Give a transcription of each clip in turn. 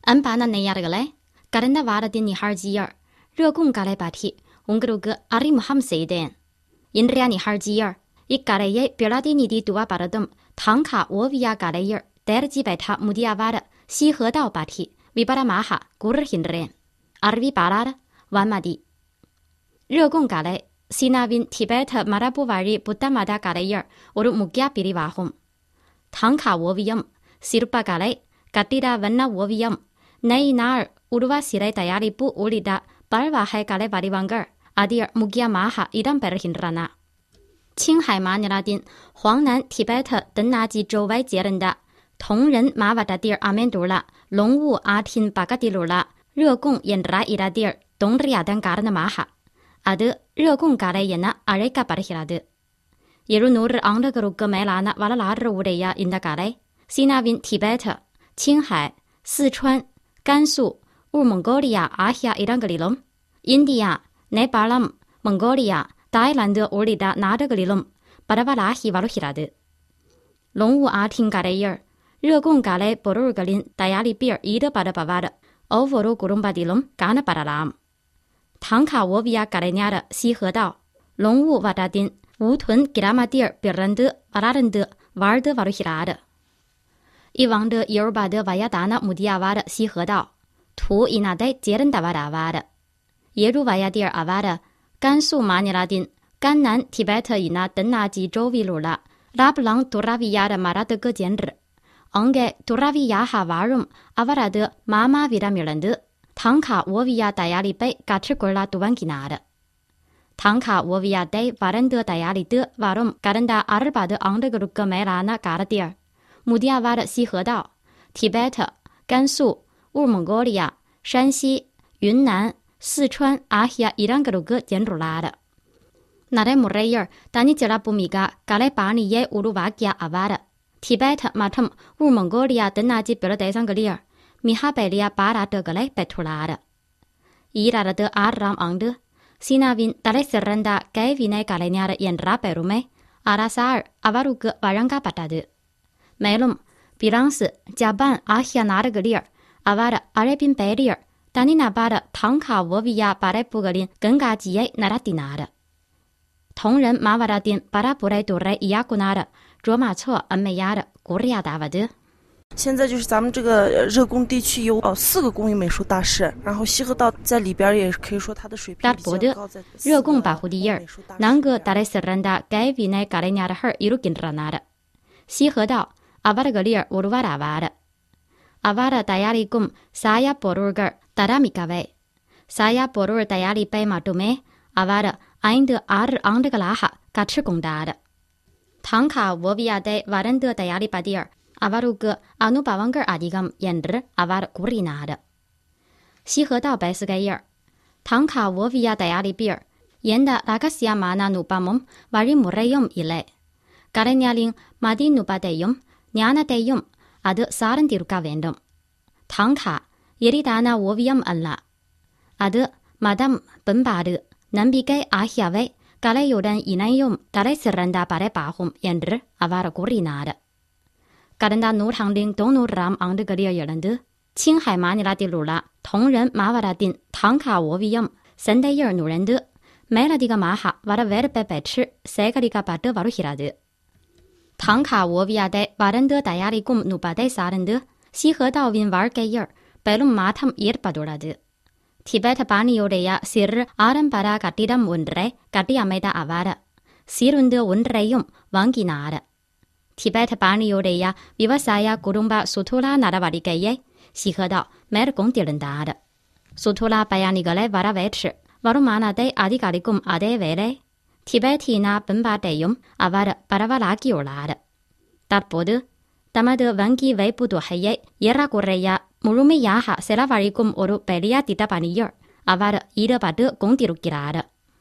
அன்பான நேயர்களே, கடந்த வாரத்தின் நிகழ்ச்சியில் ரேகுங் கலை பற்றி உங்களுக்கு அறிமுகம் செய்தேன். இன்றைய நிகழ்ச்சியில் இக்கலையை பிரதிநிதித்துவப்படுத்தும் தங்கா ஓவிய கலையில் தேர்ச்சி பெற்ற முதியவர் சீஹெடாவ் பற்றி விபரமாக கூறுகின்றேன். அறிவிப்பாளர் வான்மதி. ரேகுங் கலை சீனாவின் திபெத் மரபு வழி புத்த மத கலையில் ஒரு முக்கிய பிரிவாகும். தங்கா ஓவியம், சிற்பக்கலை, கட்டிட வண்ண ஓவியம், நெய்நாள் உருவ சிலை தயாரிப்பு உள்ளிட்ட பல்வகை கலை வடிவங்கள் அதில் முக்கியமாக இடம்பெறுகின்றன. சிங்ஹை மாநிலத்தின் ஹுவாங்nan திபெத் தென்னாஜி ஜோவை சேர்ந்த தொங்ரன் மாவட்டத்தில் அமைந்துள்ள லொங்வு ஆற்றின் பக்கத்திலுள்ள ரேகுங் என்ற இடத்தில் தோன்றியதன் காரணமாக அது ரேகுங் கலை என அழைக்கப்படுகிறது. 700 ஆண்டுகளுக்கு மேலான வரலாறு உடைய இந்த கலை சீனாவின் Tibet, Qinghai, Sichuan, Gansu, Mongolia ஆகிய இடங்களிலும், இந்தியா, நேபாளம், மங்கோலியா, தாய்லாந்து உள்ளிட்ட நாடுகளிலும் பரவலாகி வருகிறது. லொங்வு ஆற்றின் கரையில் ரேகுங் கலை பொருள்களின் தயாரிப்பில் ஈடுபடுபவர் ஒவ்வொரு குடும்பத்திலும் காணப்படலாம். தங்கா ஓவிய கலைஞர் சீஹெடாவ் லொங்வு வட்டத்தின் ஊதுன் கிராமத்தில் பிறந்து வளர்ந்து வாழ்ந்து வருகிறார். இவ்வாண்டு 70 வயதான முதியவர் சீஹெடாவ் து இனத்தைச் சேர்ந்தவராவார். 7 வயதில் அவர் கன்சு மாநிலத்தின் கன்னான் திபெத் இன தென்னாஜி ஜோவிலுள்ள லாப்லாங் துறவியார் மரத்துக்கு சென்று அங்கே துறவியாக வாழும் அவரது மாமாவிடமிருந்து தங்கா ஓவிய தயாரிப்பை கற்றுக்கொள்ள துவங்கினார். தங்கா ஓவியத்தை வரைந்து தயாரித்து வரும் கடந்த 60 ஆண்டுகளுக்கு மேலான காலத்தில் முதியவர் சீஹெடாவ் Tibet, Gansu, Mongolia, Shanxi, Yunnan, Sichuan ஆகிய இடங்களுக்கு சென்றுள்ளார். நடைமுறையில் தனிச்சிறப்புமிக்க கலைப்பாணியை உருவாக்கிய அவர் திபெத் மற்றும் மங்கோலியா தென்னாஜி பிரதேசங்களில் மிக பெரிய பாராட்டுகளை பெற்றுள்ளார். 2006ஆம் ஆண்டு சீனாவின் தலைசிறந்த கைவினை கலைஞர் என்ற பெருமை அரசால் அவருக்கு வழங்கப்பட்டது. மேலும் பிரான்ஸ், ஜப்பான் ஆகிய நாடுகளில் அவர் அழைப்பின் பேரில் தனிநபர் தங்கா ஓவிய படைப்புகளின் கண்காட்சியை நடத்தினார். தொங்ரன் மாவட்டத்தின் பரப்புரைத்துறை இயக்குனர் ஜோமாச்சோ அம்மையார் கூறியதாவது: 现在就是咱们这个热贡地区有4个工艺美术大师，然后西河道在里边也可以说他的水平比较高。在热贡பகுதியில் 4 தலைசிறந்த கைவினை கலைஞர்கள் இருக்கின்றனர். சீஹெடாவ் அவர்களில் ஒருவராவார். அவர் தயாரிக்கும் சாய பொருள்கள் தரமிக்கவை. சாய பொருள் தயாரிப்பை மட்டுமே அவர் 5-6 ஆண்டுகளாக கற்றுக்கொண்டார். தங்கா ஓவியத்தை வரைந்து தயாரிப்பதில் அவருக்கு அனுபவங்கள் அதிகம் என்று அவர் கூறினார். சீஹெடாவ் பேசுகையில், தங்கா ஓவிய தயாரிப்பில் எந்த ரகசியமான நுட்பமும் வழிமுறையும் இல்லை. கலைஞரின் மதிநுட்பத்தையும் ஞானத்தையும் அது சார்ந்திருக்க வேண்டும். தங்கா எளிதான ஓவியம் அல்ல. அது மதம், பண்பாடு, நம்பிக்கை ஆகியவை கலையுடன் இணையும் தலைசிறந்த படைப்பாகும் என்று அவர் கூறினார். கடந்த நூற்றாண்டின் 90ஆம் ஆண்டுகளில் இருந்து சிங்ஹை மாநிலத்தில் உள்ள தொங்ரன் மாவட்டத்தின் தங்கா ஓவியம் சந்தையில் நுழைந்து மேலதிகமாக வரவேற்பை பெற்று சேகரிக்கப்பட்டு வருகிறது. தங்கா ஓவியத்தை வரைந்து தயாரிக்கும் நுட்பத்தை சார்ந்து சீஹெடாவின் வாழ்க்கையில் பெரும் மாற்றம் ஏற்பட்டுள்ளது. திபெத் பாணியுடைய சிறு ஆரம்பர கட்டிடம் ஒன்றை கட்டியமைத்த அவர் சீருந்து ஒன்றையும் வாங்கினார். திபெத் பாணியுடைய விவசாய குடும்ப சுற்றுலா நடவடிக்கையை சீஹெடாவ் மேற்கொண்டிருந்தார். சுற்றுலா பயணிகளை வரவேற்று வருமானத்தை அதிகரிக்கும் அதே வேளை திபெத்தின பண்பாட்டையும் அவர் பரவலாக்கியுள்ளார். தற்போது தமது வங்கி வைப்பு தொகையை ஏறக்குறைய முழுமையாக செலவழிக்கும் ஒரு பெரிய திட்டப்பணியில் அவர் ஈடுபட்டு கொண்டிருக்கிறார்.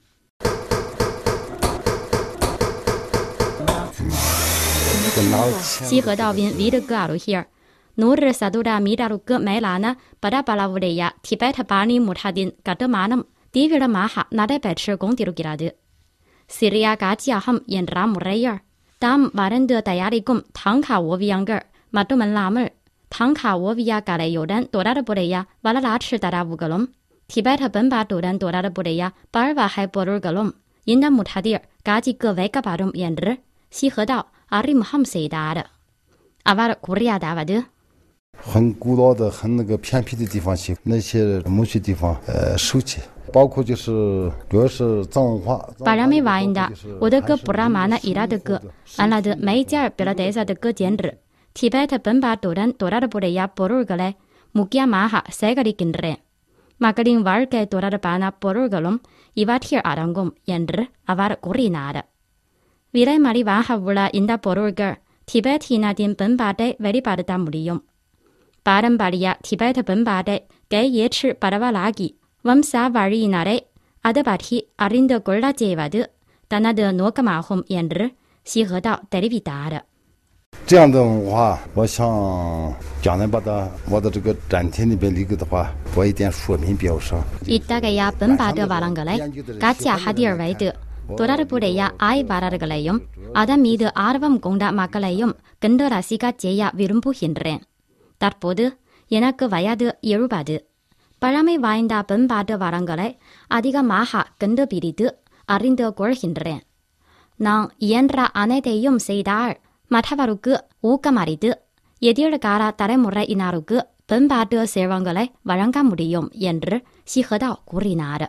சீஹெடாவின் வீடுக்கு அருகில் 100 சதுர மீட்டருக்கு மேலான பரப்பளவுடைய திபெத் பாணி முற்றத்தின் கட்டுமானம் தீவிரமாக நடைபெற்று கொண்டிருக்கிறது. சிறிய காட்சியகம் என்ற முறையில் தாம் வரைந்து தயாரிக்கும் தங்கா ஓவியங்கள் மட்டுமல்லாமல் 唐卡沃维亚嘎来有人多大的部队呀？瓦拉拉吃大大五个龙，提拜特本巴多人多大的部队呀？巴尔瓦还波尔个龙，因那木塔迪尔嘎几个外个巴中演着，西河道阿里姆汉塞达的，阿瓦的古里亚达瓦的。 很古老的、很那个偏僻的地方去，那些某些地方收起，包括就是主要是藏文化。 巴拉没玩的，我的个布拉玛那伊拉的个，俺拉的每家别了带上的个简直，提拜特本巴多人多大的部队呀，波尔个嘞，木吉亚马哈塞个里跟着，马格林玩个多大的巴那波尔个龙，伊瓦提尔阿当公演着阿瓦的古里拿的，未来马里瓦哈乌拉因达波尔个，提拜提那点本巴的外里巴的大木利用。巴人巴里亚提拜特本巴的，该也吃巴拉瓦拉吉，我们仨玩一拿来，阿德巴提阿林的古拉接瓦的，但那的诺格马红沿着西河道带里比达的。 这样的文化，我想将来把它我的这个展厅里边那个的话，做一点说明标上。 一大概呀，本巴的瓦啷个来，嘎家哈迪尔外的，多大的部队呀，阿伊瓦拉的个来用，阿达米的阿德旺公的马个来用，跟着拉西嘎接呀，为人不行人。Darpode, yena ke vaya de Yoruba de. Parame vainda benba de varangale, adiga maha gende biri de, arinde gor hindren. Nang yenra ane de yum seidar, matavaru ge, ukamari de. Yedir gara tare murre inaru ge, benba de servangale, varanga muriyum, yendre, si hedao gurinade.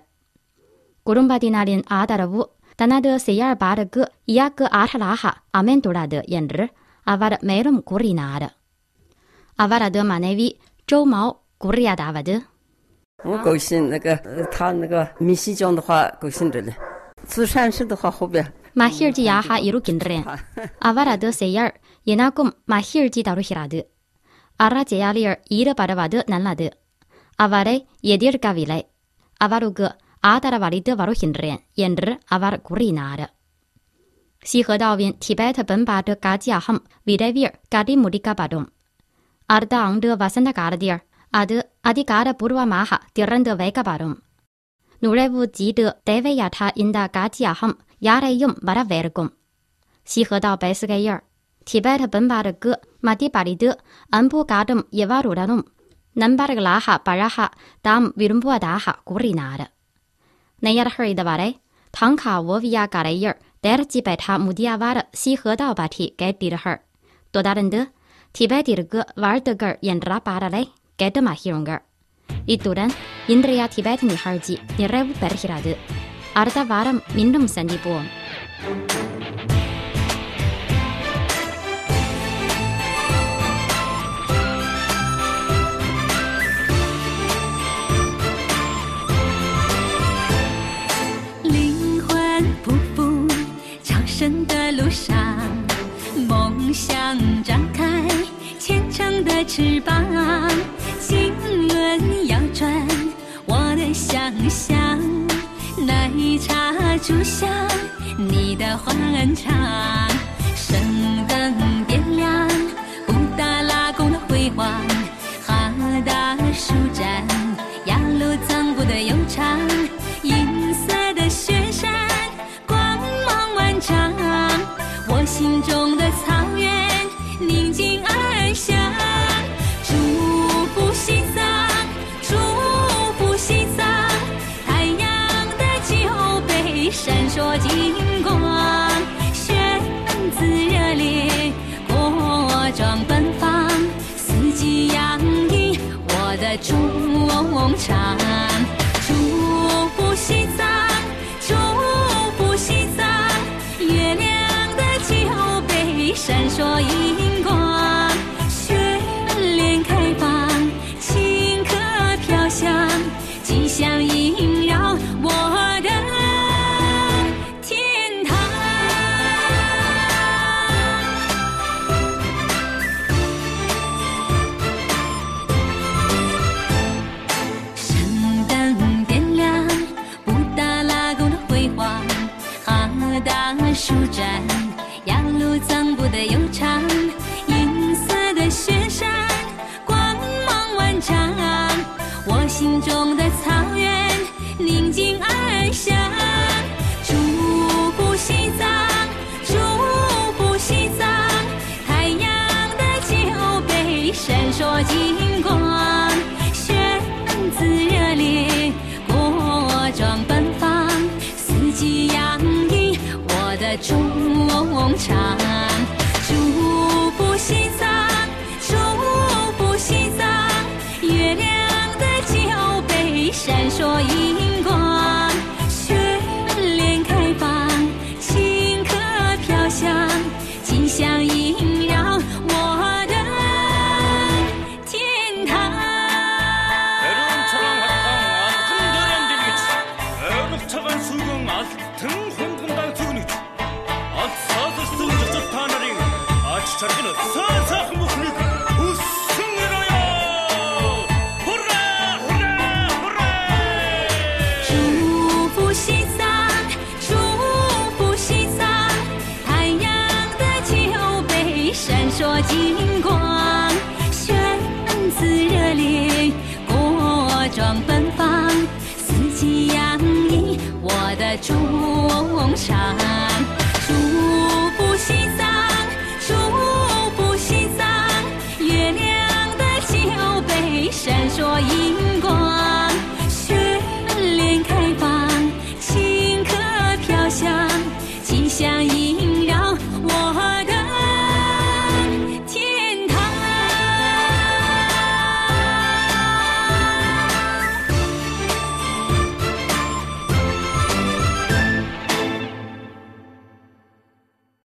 Gurumba dinalin adaravu, dana de seyar bade ge, ya ge atalaha, amendura de yendre, avada melum gurinade.阿瓦拉德马内维周毛古里亚达瓦的， 我高兴那个他那个米西讲的话高兴着呢，慈善事的话后边。 马希尔吉亚哈一路跟着人，阿瓦拉德塞尔也拿贡马希尔吉达鲁希拉的，阿拉杰亚里尔伊的巴达瓦德南拉的，阿瓦雷也迪尔嘎维来，阿瓦鲁格阿达拉瓦里德瓦鲁跟着人，沿着阿瓦拉古里拿的。西河道边提拜特本巴的嘎吉亚ham维代维尔嘎里穆里嘎巴东。阿德昂德瓦森达嘎的地儿，阿德阿迪嘎的布鲁瓦马哈地人的外嘎巴东，努来乌记得戴维亚他因达嘎吉亚ham亚来用把他外了公，西河道白斯盖尔，提拜他本巴的哥马蒂巴里德安布嘎登耶瓦鲁达东，南巴的个拉哈巴拉哈达维伦布阿达哈古里拿的，那亚的黑的瓦来，唐卡沃维亚嘎来尔带着几百他穆迪亚瓦的西河道巴提该地的黑，多大人的。提拜迪的个玩的个沿着巴达来，该的马希容个。一度人，因着呀提拜的女孩子，你来不白希拉的，阿达瓦人民众三地波。 灵魂匍匐朝圣的路上。梦想张开虔诚的翅膀，经轮摇转我的想象，那一刹烛香你的欢唱，圣灯点亮布达拉宫的辉煌，哈达舒展雅鲁藏布的悠长，银色的雪山光芒万丈，我心中的草原宁静安详，祝福西藏，祝福西藏，太阳的酒杯闪烁金光，宣子热烈，国壮奔放，四季洋溢我的衷肠，祝福西藏，祝福西藏，月亮的酒杯闪烁银光，雪莲开放，青稞飘香，吉祥萦绕我的天堂。圣灯点亮布达拉宫的辉煌，哈达舒展雅鲁藏布的悠长，银色的雪山光芒万丈，我心中的草